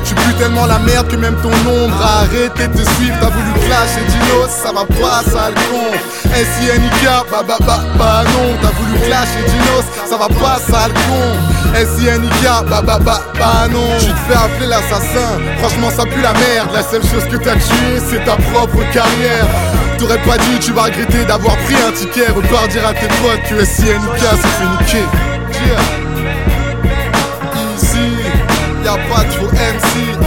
Tu pues tellement la merde que même ton ombre a arrêté de te suivre. T'as voulu clasher Dinos, ça va pas, sale con. SINIK, bah non. T'as voulu clasher Dinos, ça va pas, sale con. SINIK, bah non. Tu te fais appeler l'assassin, franchement ça pue la merde. La seule chose que t'as tué, c'est ta propre carrière. T'aurais pas dit, tu vas regretter d'avoir pris un ticket. Repars dire à tes potes que SINIK s'est fait niquer. Ici, y'a pas de faux